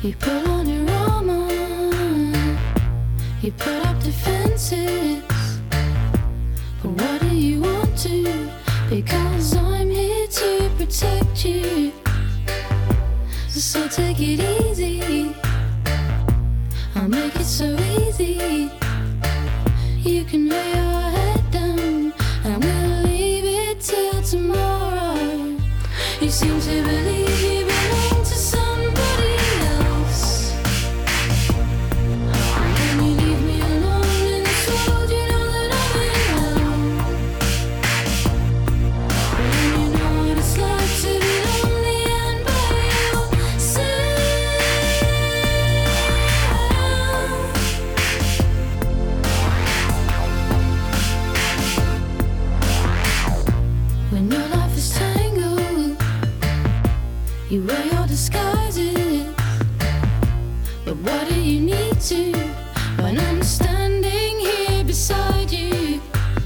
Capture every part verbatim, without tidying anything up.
You put on your armor, you put up defenses. But what do you want to? Because I'm here to protect you. So take it easy, I'll make it so easy. You can lay your head down and we'll leave it till tomorrow. You seem to believe you belong to somebody else. When you leave me alone in this world, you know that I'm in hell. When you know what it's like to be lonely and by yourself. When your life is tangled, you wear your disguises. But what do you need to when I'm standing here beside you?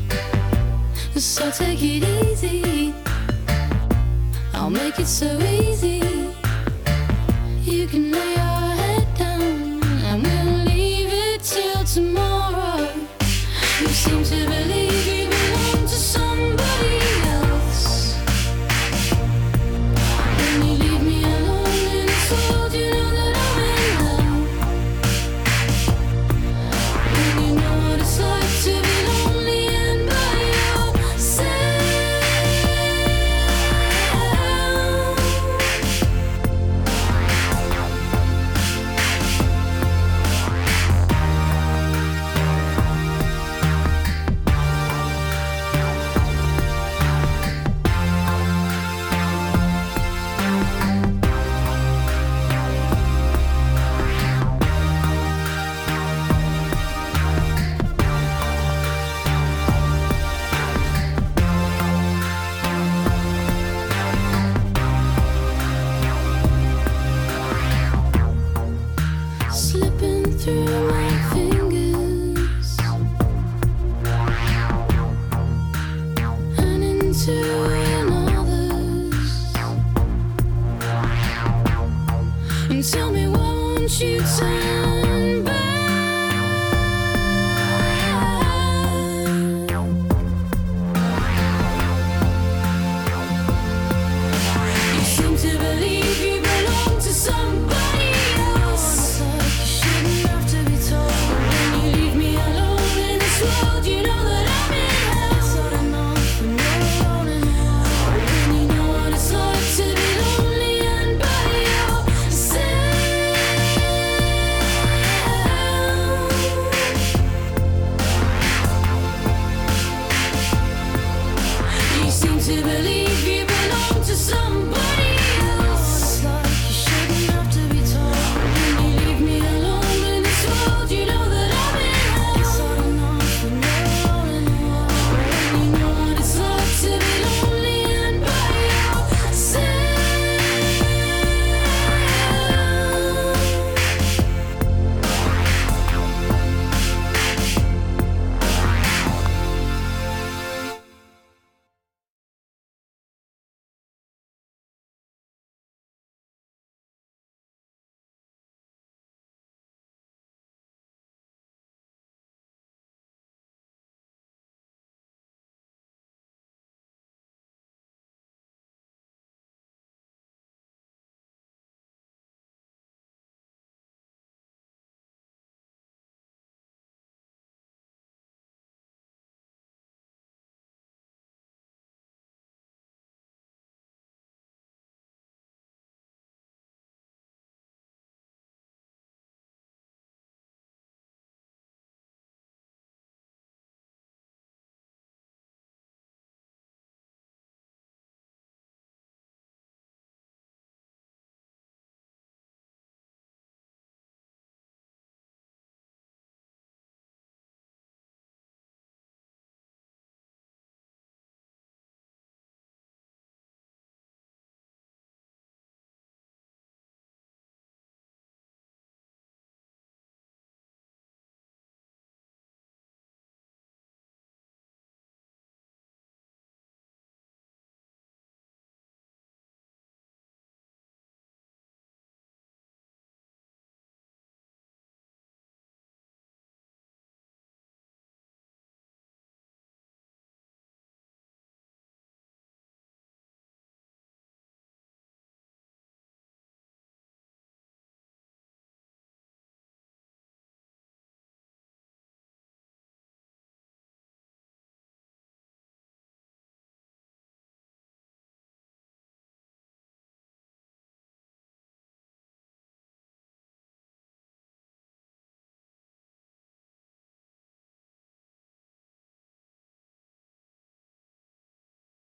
So take it easy, I'll make it so easy. You can lay your head down and we'll leave it till tomorrow. You seem to believe you belong to somebody else. When you leave me alone in this world, you know that I'm in hell. When you know what it's like to be lonely and by yourself. Slipping through my fingers and into another's. And tell me, why won't you turn?